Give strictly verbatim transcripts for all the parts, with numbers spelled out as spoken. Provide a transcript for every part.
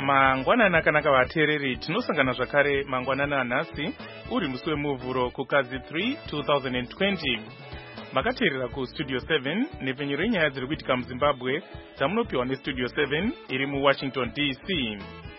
Mangwanana kanaka vateereri, tinosangana zvakare mangwanana anhasi uri musi wemuvhuro kukadzi three two thousand twenty. Makateerera kustudio seven nepfenyuro yenyaya dziri kuitika muZimbabwe dzamunopiwa nestudio seven iri muWashington D C.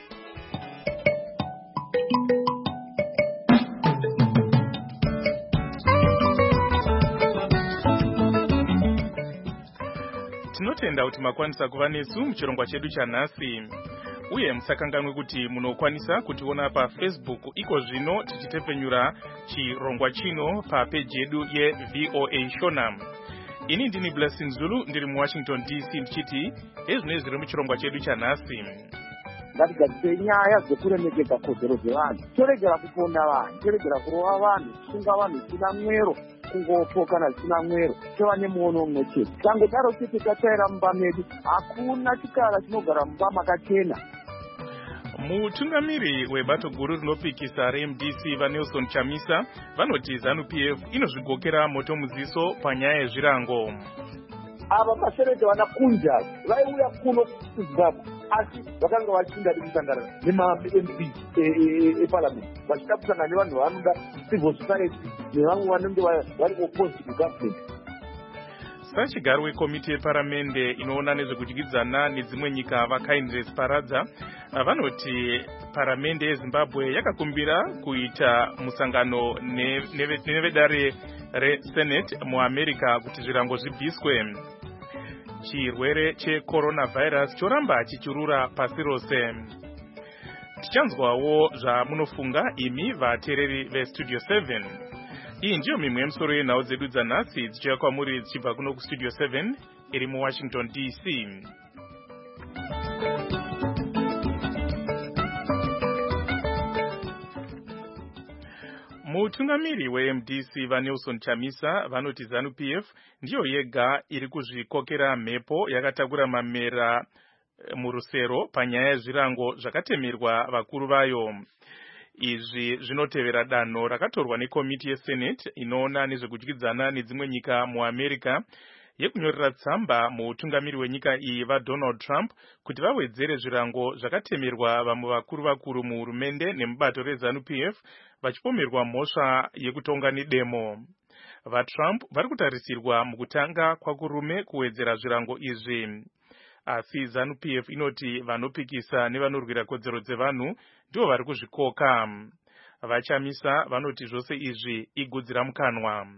Tinotenda kuti makwanisa kuva nesu muchirongwa chedu chanhasi, uye musakanganwe kuti munokwanisa kutiona paFacebook iko zvino tichitepfenyura chirongwa chino papeji yedu yeV O A Shona. Ini ndini Blessing Zulu ndiri muWashington D C ndichiti ezvino zviri muchirongwa chedu chanhasi. Ngatigadzise nyaya dzekuremekedza kodzero dzevanhu, toregera kuponda vanhu, toregera kurova vanhu, kusunga vanhu zvisina mwero, kungopo kana zvisina mwero, tova nemuono umwe chete. Tangodaro chete tatsvaira mumba medu, hakuna chikara chinogara mumba makachena. Mutungamiri webato guru rinopikisa reM D C vaNelson Chamisa vanoti ZANU P F inozvigokera moto muziso panyaya yezvirango. Ava mashereja vanakunja vaiuya kuno kuZimbabwe asi vakanga vachinda kusangana nemaM P eParliament, vachida kusangana nevanhu vanoda civil society nevamwe vanenge vari opposed to government. Sachigaro wekomiti yeparamende inoona nezvekudyidzana nedzimwe nyika vaKindness Paradza vanoti paramende yeZimbabwe yakakumbira kuita musangano nevedare reSenate muAmerica kuti zvirango zvibviswe. Chirwere checoronavirus choramba chichirura pasi rose. Tichanzwawo zvamunofunga imi vateereri vestudio seven. Iyi ndiyo mimwe yemusoro yenhau dzedu dzanhasi dzichiuya kwamuri dzichibva kuno kustudio seven iri muWashington D C. Mutungamiri weM D C vaNelson Chamisa vanoti ZANU P F ndiyo yega iri kuzvikokera mhepo yakatakura mamera murusero panyaya yezvirango zvakatemerwa vakuru vayo. Izvi zvinotevera danho rakatorwa nekomiti yeSenate inoona nezvekudyidzana nedzimwe nyika muAmerica yekunyorera tsamba mutungamiri wenyika iyi vaDonald Trump kuti vawedzere zvirango zvakatemerwa vamwe vakuru vakuru muhurumende nemubato reZANU P F vachipomerwa mhosva yekutonga nedemo. VaTrump vari kutarisirwa mukutanga kwakurume kuwedzera zvirango izvi. Asi ZANU P F inoti vanopikisa nevanorwira kodzero dzevanhu ndivo vari kuzvikoka. VaChamisa vanoti zvose izvi igudzira mukanwa.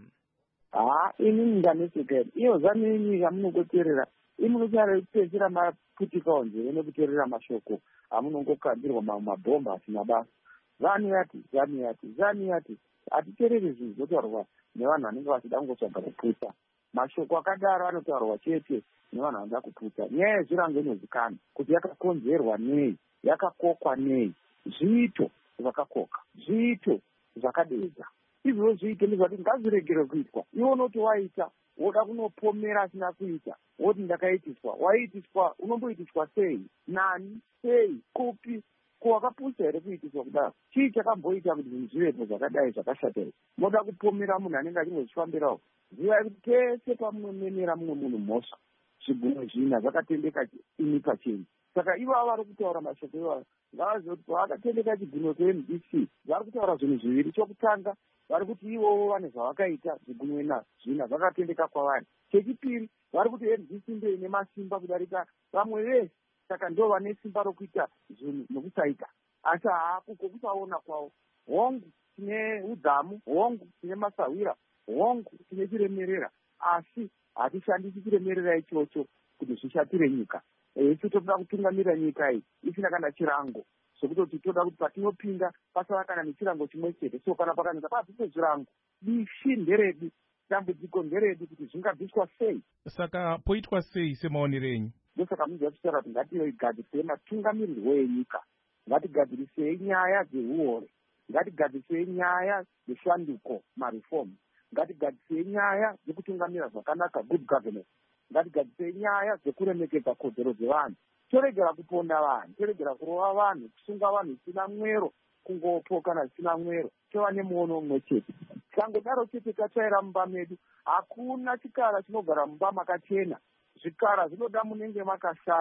Ah, ini ndaneseka. Iyo ZANU ini yamunogoteerera. Imunopedzera maputika onje nekuteerera mashoko. Amunongokandirwa mabhomba asina basa. ZANU yati, ZANU yati, ZANU yati. Atiteereri zvinhu zvotaurwa nevanhu vanenge vachida kungotsvaga kuputsa. Mashoko akadaro anotaurwa chete nevanhu vanoda kuputsa. Nyaya yezvirango inozikanwa kuti yakakonzerwa nei, yakakokwa nei, zviito zvakakoka, zviito zvakadedza. Izvo zviito ndizvati ngazviregere kuitwa. Iwo unoti waita, woda kunopomera asina kuita, woti ndakaitiswa, waitiswa, unomboitiswa sei, nani, sei, kupi, ko wakapusa here kuitiswa kudaro. Chii chakamboita kuti zvinhu zvivepo zvakadai zvakashata izvi? Moda kupomera munhu anenge achingozvifambirawo. Zivai kuti pese pamunomenera mumwe munhu mhosva, zvigumo zvina zvakatendeka ini pachenyu. Saka ivavo vari kutaura mashoko iwayo ngavazive kuti pavakatendeka chigumo cheM D C vari kutaura zvinhu zviviri. Chokutanga vari kuti ivovo vane zvavakaita zvigumo ina zvina zvakatendeka kwavari. Chechipiri vari kuti M D C ndiyo ine masimba kudarika vamwe vese, saka ndo vane simba rokuita zvinhu nokusaita. Asi haakuko kusaona kwavo. Hongu tine udzamu, hongu tine masahwira, hongu tine chiremerera, asi hatishandisi chiremerera ichocho kuti zvishatire nyika. Esi toda kutungamira nyika iyi isina kana chirango, sokutoti toda kuti patinopinda pasava kana nechirango chimwe chete. So kana pakanaka pabviswe zvirango, bishi nderedu, dambudziko nderedu kuti zvingabviswa sei. Saka poitwa sei semaonero enyu? Ndosaka munhu kutaura kuti ngatigadzisei matungamirirwo enyika, ngatigadzirisei nyaya dzeuore, ngatigadzirisei nyaya dzeshanduko, mareform, ngatigadzisei nyaya dzekutungamira zvakanaka, good governance, ngatigadzisei nyaya dzekuremekedza kodzero dzevanhu, toregera kuponda vanhu, toregera kurova vanhu, kusunga vanhu zvisina mwero, kungopo kana zvisina mwero, tova nemuono umwe chete. Tangodaro chete tatsvaira mumba medu, hakuna chikara chinogara mumba makachena. Zvikara zvinoda munenge makashata,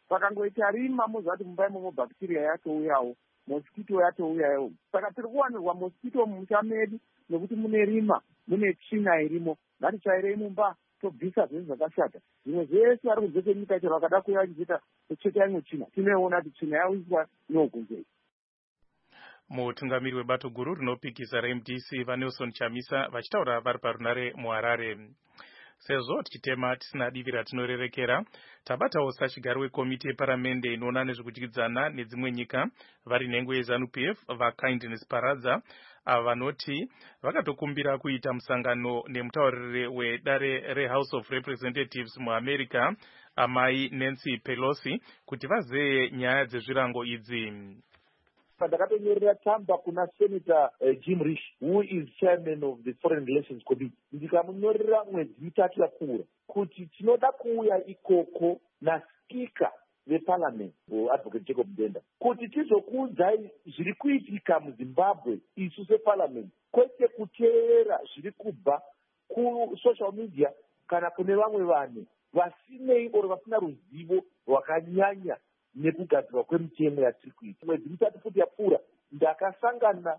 pakangoita rima mozati mumba imomo bacteria yatouyawo, mosquito yatouyawo. Saka tiri kuwanirwa mosquito mumusha medu nekuti mune rima, mune tsvina irimo. Ngatichairei mumba tobvisa zvinhu zvakashata. Zvimwe zvese vari kunze kwenyika chero vakada kuuya vachiita kucheka imwe tsvina, tinoiona kuti tsvina yawiswa inokunzei. Mutungamiri webato guru rinopikisa reM D C vaNelson Chamisa vachitaura vari parunare muHarare. Sezvo tichitema tisina divi ratinorerekera, tabatawo sachigaro wekomiti yeparamende inoona nezvekudyidzana nedzimwe nyika vari nhengo yeZANU P F vaKindness Paradza, ava vanoti vakatokumbira kuita musangano nemutauriri wedare reHouse of Representatives muAmerica amai Nancy Pelosi kuti vazeye nyaya dzezvirango idzi. Ndakatonyorera tsamba kuna Senator uh, Jim Risch, who is chairman of the Foreign Relations Committee. Ndikamunyorera mwedzi mitatu yapfuura kuti tinoda kuuya ikoko naSpeaker veParliament, Advocate Jacob Mdenda, kuti tizokuudzai zviri kuitika muZimbabwe isu seParliament, kwete kuteerera zviri kubva kusocial media kana kune vamwe vanhu vasinei oro vasina ruzivo rwakanyanya nekugadzirwa kwemitemo yatiri kuita. Mwedzi mitatu futi yapfuura ndakasangana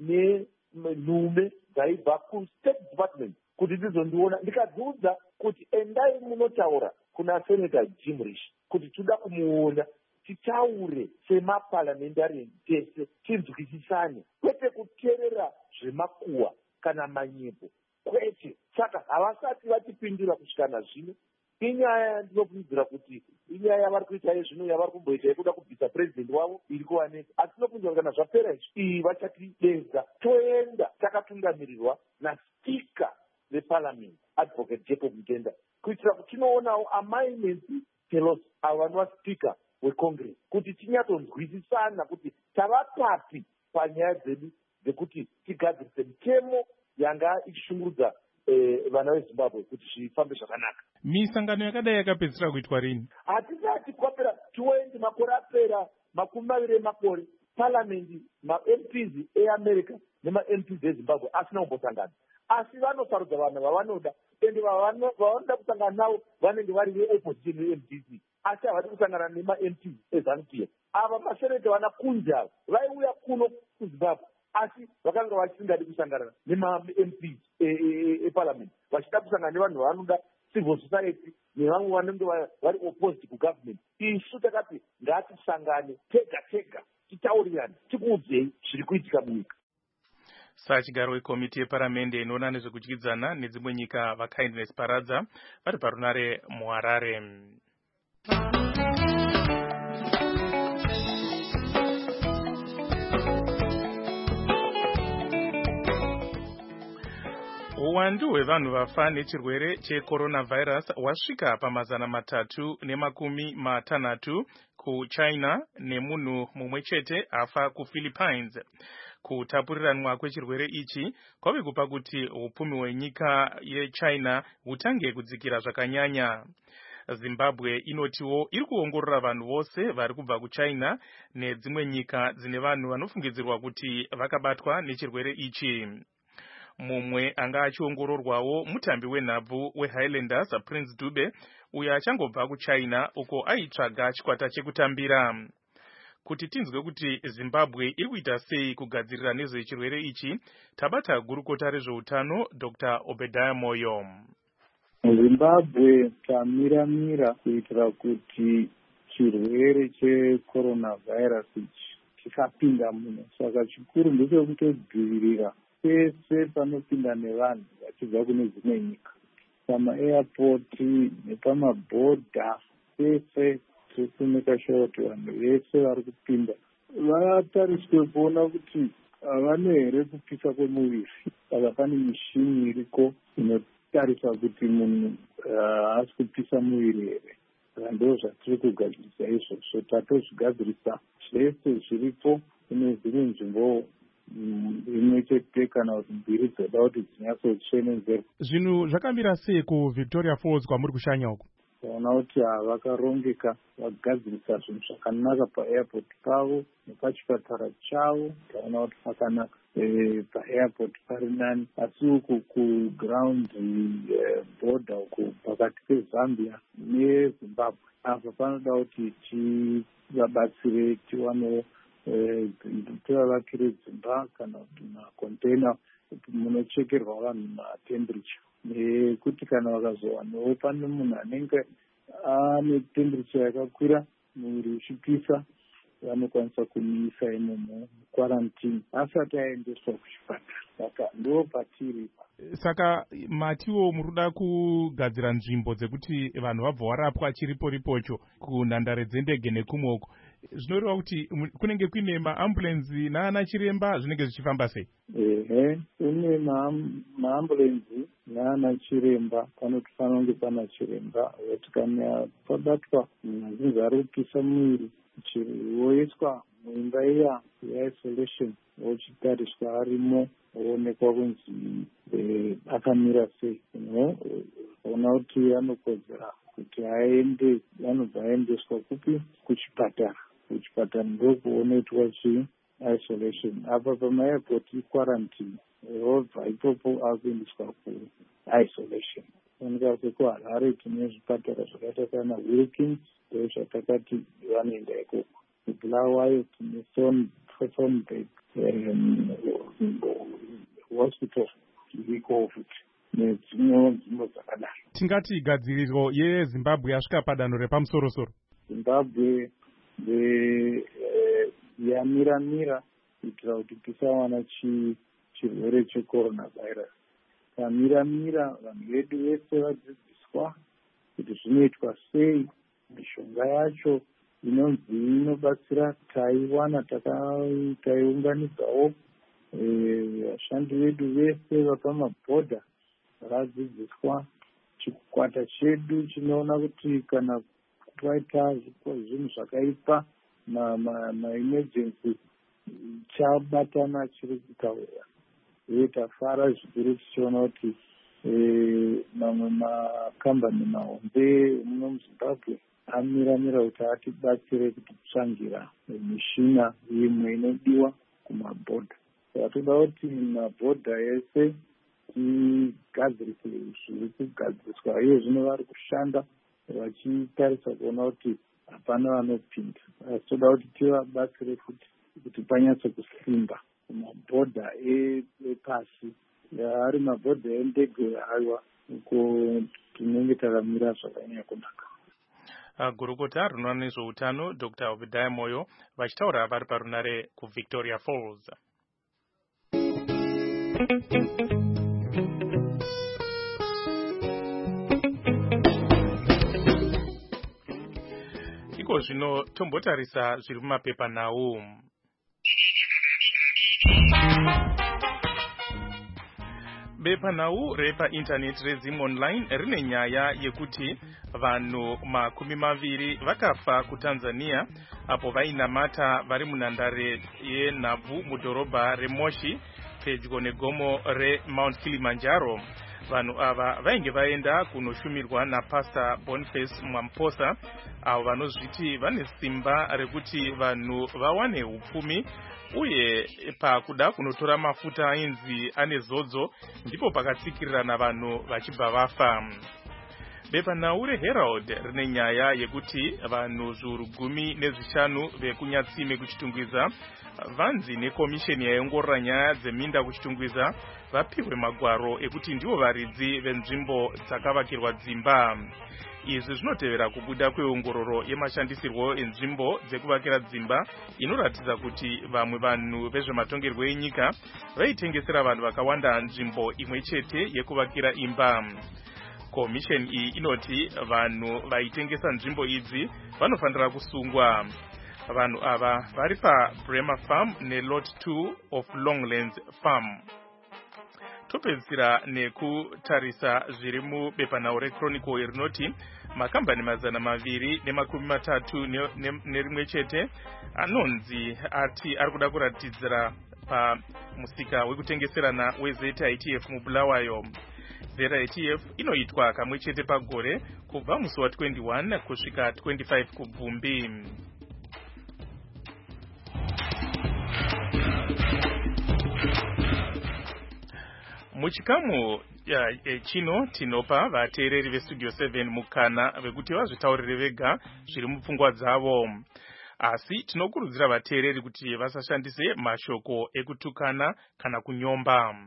nenhume dzaibva kuState Department kuti dzizondiona, ndikadziudza kuti endai munotaura kuna Senator Jim Risch kuti toda kumuona titaure semaparliamentarian tese, tinzwisisane, kwete kuteerera zvemakuwa kana manyepo, kwete. Saka havasati vatipindura kusvika nazvino. Inyaya yandinofungidzira kuti inyaya yavari kuita yezvino yavari kumboita yekuda kubvisa president wavo iri kuwanika. Asi tinofungidzira kuti kana zvapera izvi iyi vachatidedza. Toenda takatungamirirwa naSpeaker veParliament, Advocate Jacob Mdenda, kuitira kuti tinoonawo amai Nancy Pelosi avo vanova Speaker weCongress, kuti tinyatsonzwisisana kuti tavapapi panyaya dzedu dzekuti tigadzirise mitemo yanga ichishungurudza Eh, vana veZimbabwe kuti zvifambe zvakanaka. Misangano yakadai yakapedzisira kuitwa rini? Hatisati kwapera twenty makore apera makumi maviri emakore Parliament ma-M Ps eAmerica nema-M Ps eZimbabwe asina kumbosangana. Asi vanosarudza vanhu vavanoda, ende vavanoda kusangana navo vanenge vari veopposition veM D C. Asi havadi kusangana nema-M Ps eZANU P F. Ava maseneta vana kunzi ava vaiuya kuno kuZimbabwe, asi vakanga vasingadi kusangana nema-M Ps eParliament, vachida kusangana nevanhu vanoda civil society nevamwe vanenge vari opposed kugovernment. Isu takati ngatisangane tega tega, titaurirane, tikuudzei zviri kuitika munyika. Sachigaro wekomiti yeparamende inoona nezvekudyidzana nedzimwe nyika vaKindness Paradza vari parunare muHarare. Uwandu hwevanhu vafa nechirwere checoronavirus wasvika pamazana matatu nemakumi matanhatu kuChina nemunhu mumwe chete afa kuPhilippines. Kutapuriranwa kwechirwere ichi kwave kupa kuti upfumi hwenyika yeChina hutange kudzikira zvakanyanya. Zimbabwe inotiwo iri kuongorora vanhu vose vari kubva kuChina nedzimwe nyika dzine vanhu vanofungidzirwa kuti vakabatwa nechirwere ichi. Mumwe anga achiongororwawo mutambi wenhabvu weHighlanders Prince Dube, uyo achangobva kuChina uko aitsvaga chikwata chekutambira. Kuti tinzwe kuti Zimbabwe iri kuita sei kugadzirira nezvechirwere ichi, tabata gurukota rezveutano Doctor Obadiah Moyo. Zimbabwe tamira-mira kuitira kuti chirwere checoronavirus ichi chisapinda muno, saka chikuru ndechekutodzivirira pese panopinda nevanhu vachibva kune dzimwe nyika, pama-airport nepamabhodha, pese tikumeka sure kuti vanhu vese vari kupinda vatariswe kuona kuti havana here kupisa kwemuviri. Saka pane mishini iriko inotarisa kuti munhu haasi uh, kupisa muviri here. Saka ndo zvatiri kugadzirisa izvozvo. Tatozvigadzirisa zvese zviripo kune dzimwe nzvimbo imwe chete kana kuti mbiri dzoda kuti dzinyatsochenesera. Zvinhu zvakamira sei kuVictoria Falls kwamuri kushanya uko? taona kuti vakarongeka vagadzirisa zvinhu zvakanaka paairport pavo nepachipatara chavo, taona kuti pakanaka paairport pari nani. Asi uku kuground border uku pakati peZambia neZimbabwe, apa panoda kuti tivabatsire tiwanewo tivavakire dzimba kana kuti makontaina munochekerwa vanhu matemperature, nekuti kana vakazowanawo pane munhu anenge ane temperature yakakwira, muviri uchipisa, vanokwanisa kumuisa imomo quarantine asati aendeswa kuchipatara. Saka ndo patiri. Saka matiwo muruda kugadzira nzvimbo dzekuti vanhu vabva varapwa chiripo ripocho kunhandare dzendege nekumwoko, zvinoreva kuti kunenge kuine maambulenzi naana chiremba zvinenge zvichifamba sei? Ehe, kune maambulenzi naana chiremba. Panofanira kunge pana chiremba kuti kana pabatwa munhu azinzi ari kupisa muviri woiswa muimba iya yeisolation, wochitariswa arimo, oonekwa kunzi akamira sei. Ona kuti anokodzera kuti aende, anobva aendeswa kupi? Kuchipatara. Kuchipatara ndokuonoitwa chi isolation. Apa pamaairport quarantine, robva ipopo akuendeswa kuisolation. Onika sekuHarare tine zvipatara zvakaita sana Wilkins, ndo zvatakati vanoenda ikoko. Bulawayo tine Sonbet hospital iriko futi nedzimwewo nzvimbo dzakadaro. Tingati gadziriro yeZimbabwe yasvika padanho repamusoro-soro. Zimbabwe yamira-mira kuitira kuti tisawana chirwere checoronavirus. Tamira-mira, vanhu vedu vese vadzidziswa kuti zvinoitwa sei, mishonga yacho inonzi inobatsira taiwana, taiunganidzawo vashandi vedu vese vapamabhodha vadzidziswa. Chikwata chedu chinoona kuti kana kwaita zvinhu zvakaipa maemergency chabatana chiri kutaura. Uye tafara zvikuru tichiona kuti mamwe makambani mahombe muno muZimbabwe amira-mira kuti atibatsire kuti kutsvangira mishina imwe inodiwa kumabhodha. Saka toda kuti mabhodha ese tigadzirise zviri kugadziriswa. Iye zvino vari kushanda vachitarisa kuona kuti hapana vanopinda. Asi toda kuti tivabatsire futi kuti panyatso kusimba mabhodha epasi, ari mabhodha endege aiwa, uko tinenge takamira zvakanyanya kunaka. Gurukota rinoona nezveutano Doctor Obadiah Moyo vachitaura vari parunare kuVictoria Falls. Iko zvino tombotarisa zviri mumapepa nawo. Bepanhau repaindaneti reZim Online rine nyaya yekuti vanhu makumi maviri vakafa kuTanzania apo vainamata vari munhandare yenhabvu mudhorobha reMoshi pedyo negomo reMount Kilimanjaro. Vanhu ava vainge vaenda kunoshumirwa naPastor Boniface Mwamposa, avo vanozviti vane simba rekuti vanhu vawane upfumi uye pakuda kunotora mafuta ainzi ane zodzo ndipo pakatsikirirana vanhu vachibva vafa. Bepanhau reHerald rine nyaya yekuti vanhu zviuru gumi nezvishanu vekunyatsime kuchitungwiza vanzi nekomisheni yaongorora nyaya dzeminda kuchitungwiza vapiwe magwaro ekuti ndivo varidzi venzvimbo dzakavakirwa dzimba. Izvi zvinotevera kubuda kweongororo yemashandisirwo enzvimbo dzekuvakira dzimba inoratidza kuti vamwe vanhu vezvematongerwo enyika vaitengesera vanhu vakawanda nzvimbo imwe chete yekuvakira imba. Komisheni iyi inoti vanhu vaitengesa nzvimbo idzi vanofanira kusungwa. Vanhu ava vari paBremer Farm neLot two of Longlands Farm. Topedzisira nekutarisa zviri mubepanhau reChronicle rinoti makambani mazana maviri nemakumi matatu nerimwe chete anonzi ati ari kuda kuratidzira pamusika wekutengeserana weZ I T F mubulawayo. zera ye-T F inoitwa kamwe chete pagore kubva musi wa twenty-one kusvika twenty-five kubvumbi. Muchikamu ya e, chino tinopa vateereri vestudio seven mukana vekuti vazvitaurire vega zviri mupfungwa dzavo, asi tinokurudzira vateereri kuti vasashandise mashoko ekutukana kana kunyomba.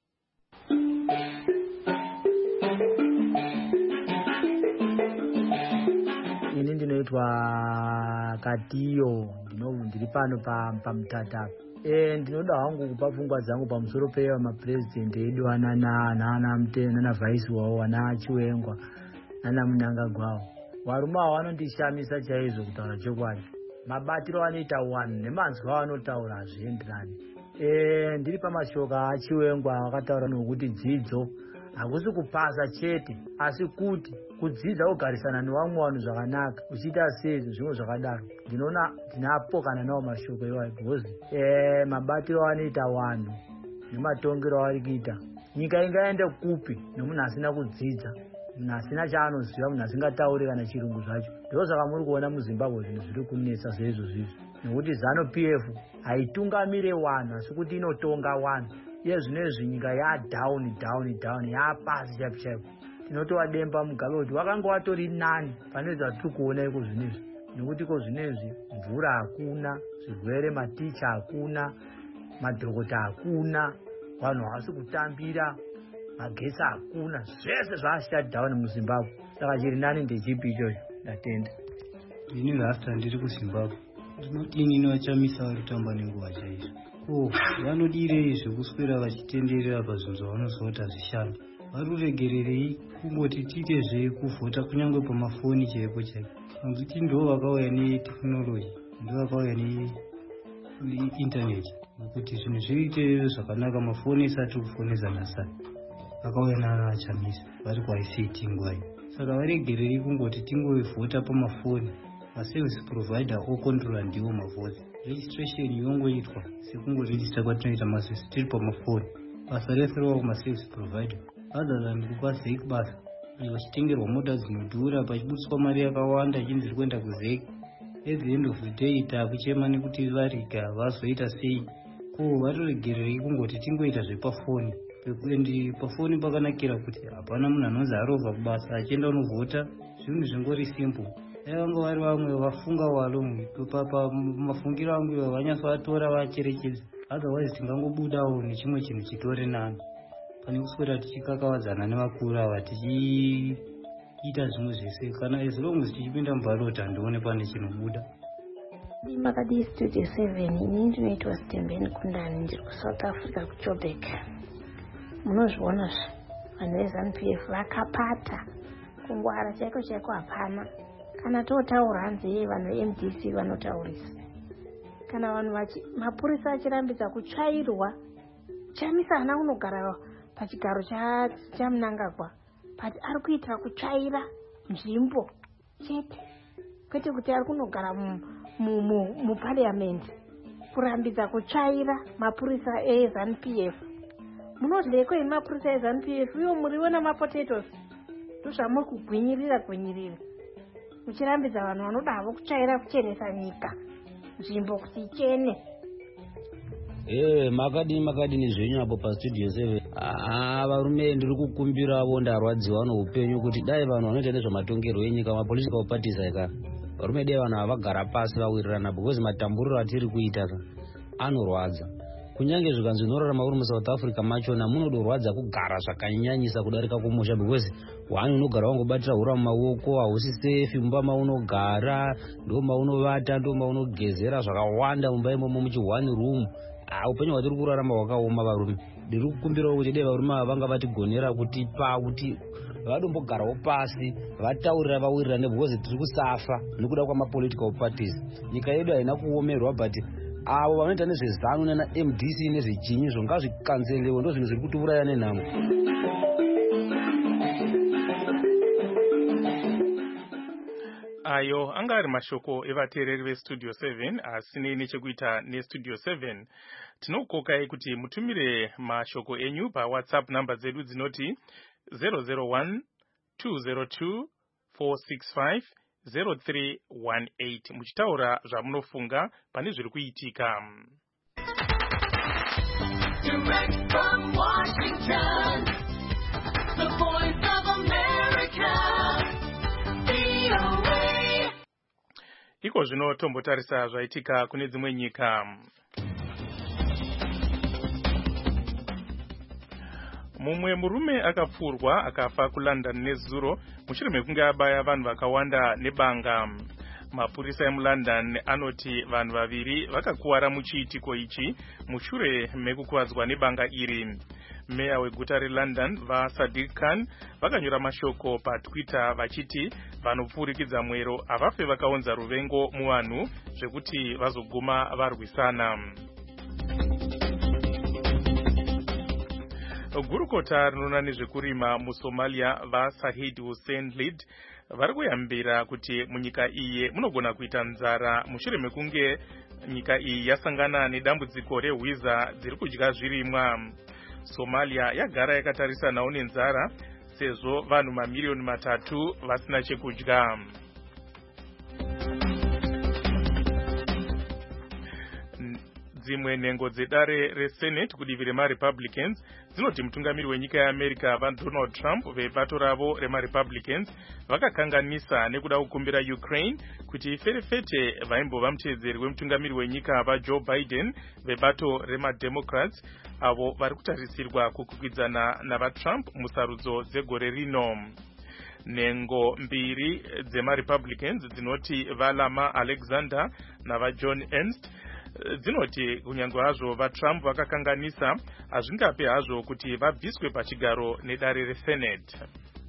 Ini ndinoitwa Katiyo, ndiri pano paMutata. Eh ndinoda hangu kupa pfungwa dzangu pamusoro pewa mapresident edu ana nana mutena na vice wao ana Chiwengwa nana Mnangagwa. Varume ava vanondishamisa chaizvo kutaura chokwadi. Mabatiro anoita one nemanzwa anotaura zvienderani. Eh ndiri pamashoka aChiwengwa akataura nokuti dzidzo hakusi kupasa chete asi kuti kudzidza ugarisana nevamwe vanhu zvakanaka uchiita sezvo zvimwe zvakadaro. Ndinoona ndinapokana nawo mashoko iwayo because eh mabatiro anoita vanhu nematongero avari kuita nyika ingaende kupi nomunhu asina kudzidza, munhu asina chaanoziva, munhu asingatauri kana chirungu zvacho. Ndiko saka muri kuona muZimbabwe zvinhu zviri kunetsa seizvo zvizvo, nekuti ZANU P F haitungamire vanhu asi kuti inotonga vanhu. Iye zvinezvi nyika yadown down down yapasi chaipo chaipo. Tinotova demba Mugabe kuti wakanga watori nani pane zvatiri kuona iko zvinezvi, nekuti iko zvinezvi mvura hakuna, zvirwere maticha hakuna, madhokota hakuna, vanhu havasi kutambira, magesi hakuna, zvese zvashut down muZimbabwe. Saka chiri nani ndechipi ichocho? Ndatenda. Ini last ndiri kuZimbabwe. Ndinodini novachamisa vari kutamba nenguva chaizvo. Oh, vanodirei zvekuswera vachitenderera pazvinhu zvavanozota zvishanu. Varuregererei kungoti tiite zvekuvhota kunyange pamafoni chaipo chaipo. Nokuti ndo vakauya netekinoloji, ndo vakauya neintaneti, nokuti zvinhu zviite zvakanaka mafoni isati kufonesa nasana. Vakauya naanachamisa vari kuI C T ngwai. Saka varegererei kungoti tingovhota pamafoni. Maservice provider okontrola ndiwo mavhoti. Registration yongoitwa sekungoregister kwatinoita masisi tiri pamafoni. Basa rese rova kumaservice provider. Other than kupa zeki basa vachitengerwa mota dzinodhura pachibutswa mari yakawanda chinzi kuenda kuzeki. At the end of the day takuchema nekuti variga vazoita sei. Ko vatoregererei kungoti tingoita zvepafoni. Pekuendi pafoni pakanakira kuti hapana munhu anonzi arova kubasa achienda unovhota, zvinhu zvingori simple. Vanga vari vamwe vafunga walo pamafungiro angu ivo vanyatsovatora vacherechedza. Otherwise tingangobudawo nechimwe chinhu chitori nani pane kuswera tichikakavadzana nevakuru ava tichiita zvimwe zvese. Kana as long as tichipinda mubalota ndione pane chinobuda. Makadi studio seven ini ndinoitwa Stembeni Kundani, ndiri kuSouth Africa kuJoburg. Munozviona zve vanhu veZANU P F vakapata kungwara chaiko chaiko hapana. Kana totaura hanzi vanhu veM D C vanotaurisa. Kana vanhu vachi mapurisa achirambidza kutsvairwa, Chamisa hana unogara pachigaro cha chaMnangagwa, but ari kuita kutsvaira nzvimbo chete, kwete kuti ari kunogara mu mu muparliament kurambidza kutsvaira mapurisa eZANU P F. Munodleko mapurisa eZANU P F iwo muriona mapotatoes ndozvamuri kugwinyirira gwinyirira muchirambidza vanhu vanoda havo kutsvaira kuchenesa nyika nzvimbo kuti ichene. Eh makadini makadini zvenyu apo pastudio seven. Ah varume ndiri kukumbiravo ndarwadziwa noupenyu kuti dai vanhu vanoita nezvematongerwo enyika mapolitical parties aka varume dai vanhu havagara pasi vawirirana because matamburiro atiri kuita ka anorwadza. Kunyange zvikanzi zvinorarama uri muSouth Africa machona munodorwadza kugara zvakanyanyisa kudarika kumusha because wani unogara wangobatira hura mumaoko, hausi safe mumba maunogara, ndo maunovata, ndo maunogezera zvakawanda mumba imomo muchi one room. Ah upenyu hwatiri kurarama hwakaoma varume. Ndiri kukumbirawo kuti dai varume ava vanga vatigonera kuti pa kuti vadombogarawo pasi vataurira vawirirane because tiri kusafa nekuda kwamapolitical parties. Nyika yedu haina kuomerwa but avo vanoita nezvezanu nanaM D C nezvechinyi zvo ngazvikanzelewo, ndo zvinhu zviri kutiuraya nenhamo. Ayo anga ari mashoko evateereri vestudio seven asine nechekuita nestudio seven. Tinokokai kuti mutumire mashoko enyu paWhatsApp namba dzedu dzinoti zero zero one two zero two four six five zero three one eight muchitaura zvamunofunga pane zviri kuitika. Direct from Washington, the voice of America, V O A. Iko zvino tombotarisa zvaitika kune dzimwe nyika. Mumwe murume akapfurwa akafa kuLondon nezuro mushure mekunge abaya vanhu vakawanda nebanga. Mapurisa emuLondon anoti vanhu vaviri vakakuwara muchiitiko ichi mushure mekukuvadzwa nebanga iri. Meya weguta reLondon vaSadiq Khan vakanyora mashoko paTwitter vachiti vanopfurikidza mwero havafe vakaonza ruvengo muvanhu zvekuti vazoguma varwisana. Gurukota rinoona nezvekurima muSomalia vaSahid Hussein Lid vari kuyambira kuti munyika iyi munogona kuita nzara mushure mekunge nyika iyi yasangana nedambudziko rehwiza dziri kudya zvirimwa. Somalia yagara yakatarisanawo nenzara sezvo vanhu mamiliyoni matatu vasina chekudya. Dzimwe nhengo dzedare reSenate kudivi remaRepublicans dzinoti mutungamiri wenyika yeAmerica vaDonald Trump vebato ravo remaRepublicans vakakanganisa nekuda kukumbira Ukraine kuti iferefete vaimbova muteedzeri wemutungamiri wenyika vaJoe Biden vebato remaDemocrats avo vari kutarisirwa kukwikwidzana navaTrump musarudzo dzegore rino. Nhengo mbiri dzemaRepublicans dzinoti vaLama Alexander navaJohn Ernst dzinoti kunyange hazvo vaTrump vakakanganisa hazvingapi hazvo kuti vabviswe pachigaro nedare reSenate.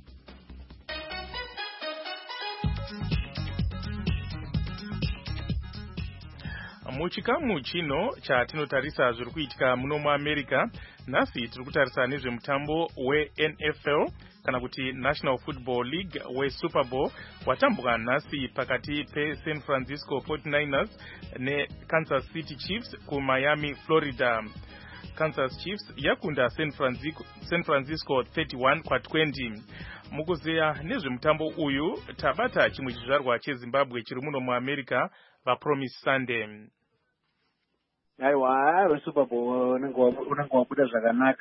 Muchikamu chino chatinotarisa zviri kuitika muno muAmerica, nhasi tiri kutarisa nezvemutambo weN F L kana kuti National Football League weSuper Bowl watambwa nhasi pakati peSan Francisco forty-niners neKansas City Chiefs kuMiami, Florida. Kansas Chiefs yakunda San Francisco, San Francisco thirty-one kwa twenty. Mukuzeya nezvemutambo uyu tabata chimwe chizvarwa cheZimbabwe chiri muno muAmerica vaPromise Sunday. Aiwa, weSuper Bowl unenge wabuda zvakanaka,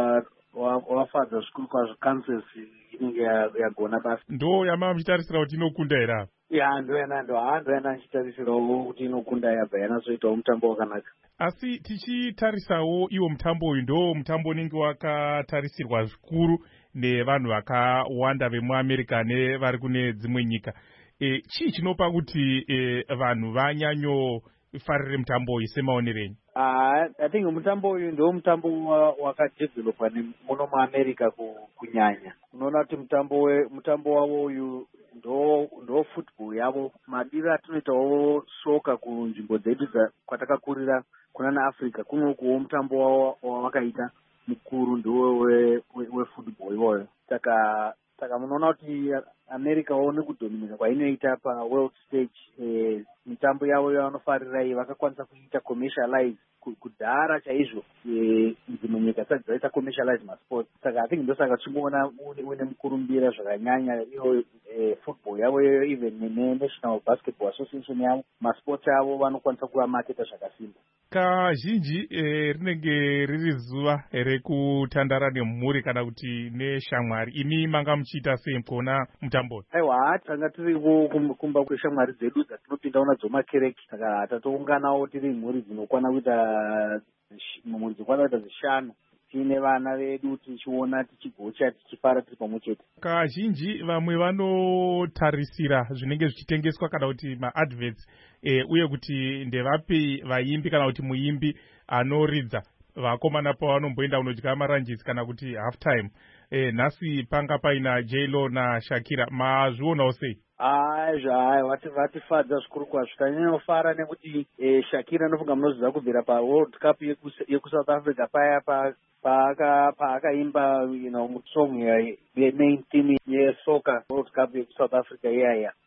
wafadza zvikuru kwazvo. Kansas inenge yagona basa. Ndo yama muchitarisira kuti inokunda here? Ya, ndo yana ndo hando yana muchitarisirawo kuti inokunda yabva yanazoitawo mutambo wakanaka. Asi tichitarisawo iwo mutambo uyu ndo mutambo unenge wakatarisirwa zvikuru nevanhu vakawanda vemuAmerica nevari kune dzimwe nyika. E, chii chinopa kuti e, vanhu vanyanyo farire mutambo uyu semaonerenyu? Ah, I think mutambo uyu ndio mutambo wakadevelopa muno muAmerica kunyanya. Unoona kuti mutambo we mutambo wavo uyu ndo ndo football yavo. Madira atinoitawo soka kunzvimbo dzedu kwatakakurira kuna naAfrica kunokuwo mutambo wavo wavakaita mukuru ndio we, we, we football iwoyo. Saka saka munoona kuti America waone kudominira kwainoita pa world stage. Eh, mitambo yavo yavanofarira iyi vakakwanisa kuita commercialize kudhara chaizvo. Eh, dzimwe nyika dzisati dzaita commercialize masport. Saka I think ndosaka tichiona une mukurumbira zvakanyanya iyo eh, football yavo even neNational Basketball Association yavo masports avo vanokwanisa kuvamaketa zvakasimba. Kazhinji eh, rinenge riri zuva rekutandara nemhuri kana kuti neshamwari. Ini manga muchiita sei kuona mutambo? Aiwa, tanga tiri kumba kweshamwari dzedu dzatinopinda nadzo makereke. Saka tatounganawo tiri mhuri dzinokwana kuita mhuri dzinokwana kuita zishanu. Tine vana vedu tichiona tichigocha tichifara tiri pamwe chete. Kazhinji vamwe vanotarisira zvinenge zvichitengeswa kana kuti maadverts eh, uye kuti ndevapi vaimbi kana kuti muimbi anoridza vakomana pavanomboenda kunodya maranjisi kana kuti half time. Eh, nhasi panga paina J-Lo naShakira, mazvionawo sei? Ai zvai vati vatifadza zvikuru kwazvo. Tanyanyofara nekuti eh, Shakira anofunga munoziva kubvira pa World Cup yeku-South Africa paya pa paaka paakaimba you know song ya main team yesoka World Cup yeku-South Africa iyaya.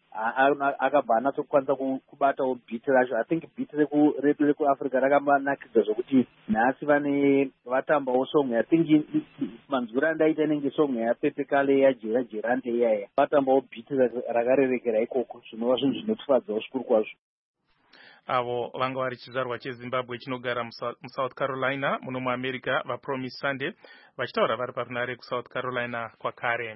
akabva anatsokwanisa kubatawo bhiti racho. I think bhiti redu rekuafrica rakamanakidza zvokuti nhasi vane vatambawo song. I think manzwira andaita inenge song yapepe kale yajera jerante iyaya, vatambawo bhiti rakarerekera ikoko, zvinova zvinhu zvinotifadzawo zvikuru kwazvo. Avo vanga vari chizvarwa cheZimbabwe chinogara muSouth Carolina muno muAmerica, vaPromise Sunday vachitaura vari parunare kuSouth Carolina kwakare.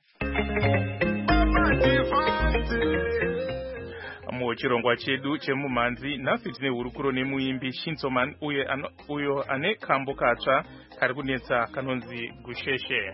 Muchirongwa chedu chemumhanzi nhasi tine hurukuro nemuimbi Shinsoman uye ano, uyo ane kambo katsva kari kunetsa kanonzi Gusheshe.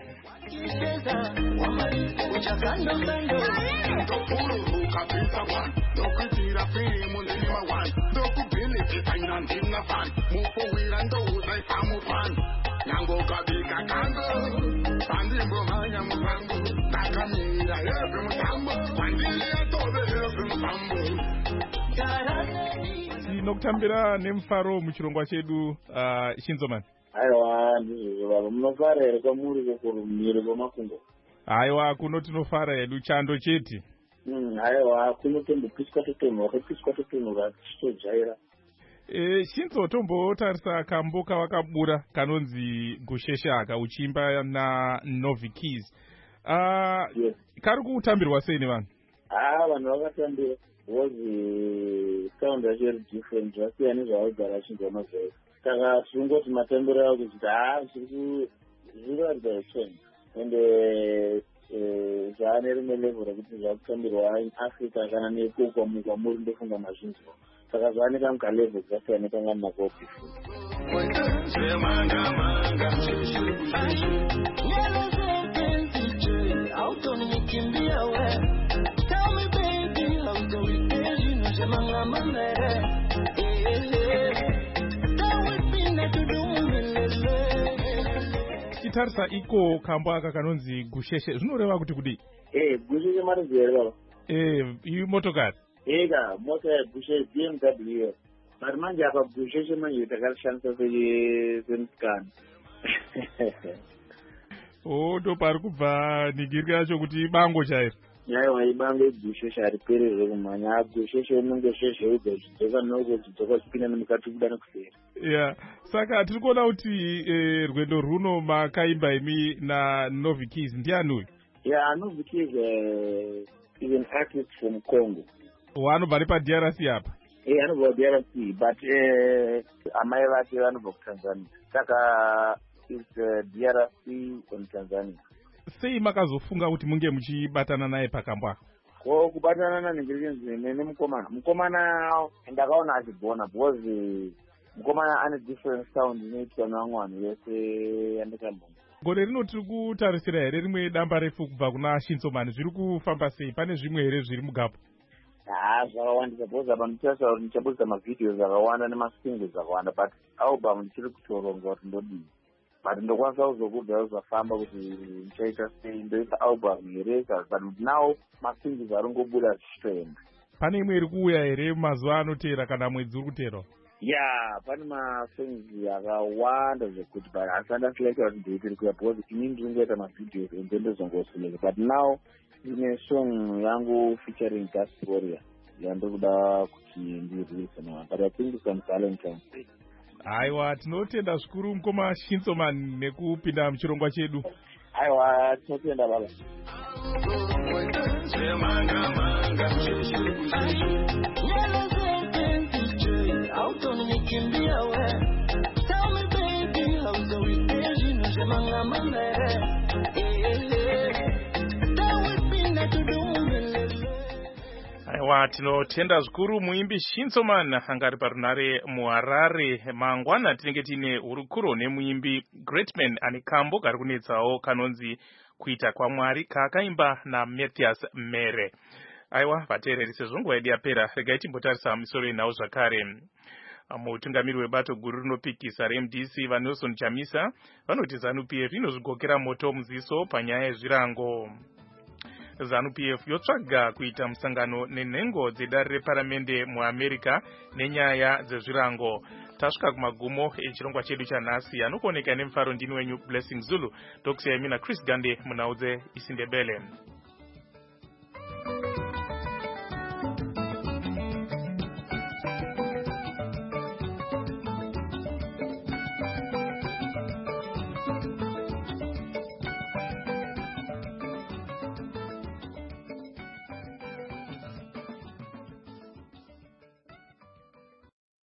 Tinokutambira nemufaro muchirongwa chedu uh, Shinsoman. Aiwa, ndizvo baba, munofara here kwamuri kukurumiri kwamakumbo? Aiwa, kuno tinofara hedu chando chete. Mm, aiwa, kuno tombopiswa totonhu, wakapiswa totonhu vachitojaira. E, Shinzo, tombotarisa kambo kawakabura kanonzi Gusheshe aka uchimba na Novi Keys. Uh, yes. Kari kutambirwa sei nevanhu? Ah, vanhu vakatambira. Was the sound actually different? Zvasiyana nezvaugara achinzwa mazoi. Saka tingoti matambiro avo kuti ah zviri zvinoratidza change ende zvaane rimwe level rekuti zvakutambirwa muAfrica kana nekoko kwamuri ndofunga mazvinzwa. Saka zvaane kamuka level dzakasiyana kanga ndinako before. Titarisa iko kambo aka kanonzi Gusheshe zvinoreva kuti kudi? Eh, Gusheshe marinzi here baba. Eh, iyi motokari? Ega, mota yeGusheshe B M W. But manje apa Gusheshe manje takarishandisa semusikana. Oh, ndo pari kubva nigiri yacho kuti ibango chairo. Yaiwa, ibango yeGusheshe hariperere kumhanya. Gusheshe unenge sheshe udza zvidzoka noko zvidzoka zvipinda nemukati kuda nekuseri. Yeah, saka tiri kuona kuti eh, rwendo runo makaimba imi na Novi Keys ndiani uyu? Yeah, Novi Keys uh, is an artist from Congo. Wanobva nepa-D R C apa? Eh, anobva ku-D R C, but uh, amai vake vanobva kuTanzania. Saka is uh, D R C on Tanzania. Sei makazofunga kuti munge muchibatana naye pakambo aka? Ko kubatana na ningirikenzi nemukomana. Mukomana ndakaona achigona because mukomana ane different sound inoitwa nevamwe vanhu vese yandikambona. Gore rino tiri kutarisira here rimwe damba refu kubva kuna Shinsoman, zviri kufamba sei? Pane zvimwe here zviri mugapo? Ah, zvakawandisa because apa ndichataura kuti ndichaburitsa mavideos akawanda nemasingles akawanda, but album ndichiri kutoronga kuti ndodii. But ndokwanisa kuzokubva kuzofamba kuti ndichaita sei, ndoita album here, but now masingles aringobuda zvichitoenda. Pane imwe iri kuuya here mazuva anoteera kana mwedzi uri kuteerawo? Yeah, pane masongs akawanda zvekuti but asandasilaika kuti ndeitiri kuya because ini ndiri ngoita mavideos ende ndozongoseleka, but now ine song yangu featuring Gas Warrior yandiri kuda kuti ndirelease nayo, but I think it's on Valentine's Day. Aiwa, tinotenda zvikuru mukoma Shinsoman nekupinda muchirongwa chedu. Aiwa, tinotenda baba. Aiwa, tinotenda zvikuru muimbi Shinsoman angari parunare muHarare. Mangwana tinenge tine hurukuro nemuimbi Greatman ane kambo kari kunetsawo kanonzi Kuita kwaMwari kaakaimba naMatthias Mere. Aiwa, vateereri sezvo nguva yedu yapera, regai timbotarisa misoro yenhau zvakare. Mutungamiri webato guru rinopikisa reM D C vaNelson Chamisa vanoti ZANU P F inozvigokera moto muziso panyaya yezvirango. ZANU P F yotsvaga kuita musangano nenhengo dzedare reparamende muAmerica nenyaya dzezvirango. Tasvika kumagumo echirongwa chedu chanhasi, anokuoneka nemufaro ndini wenyu Blessing Zulu, ndokusiyai mina Chris Gande munhau dzeIsindebele.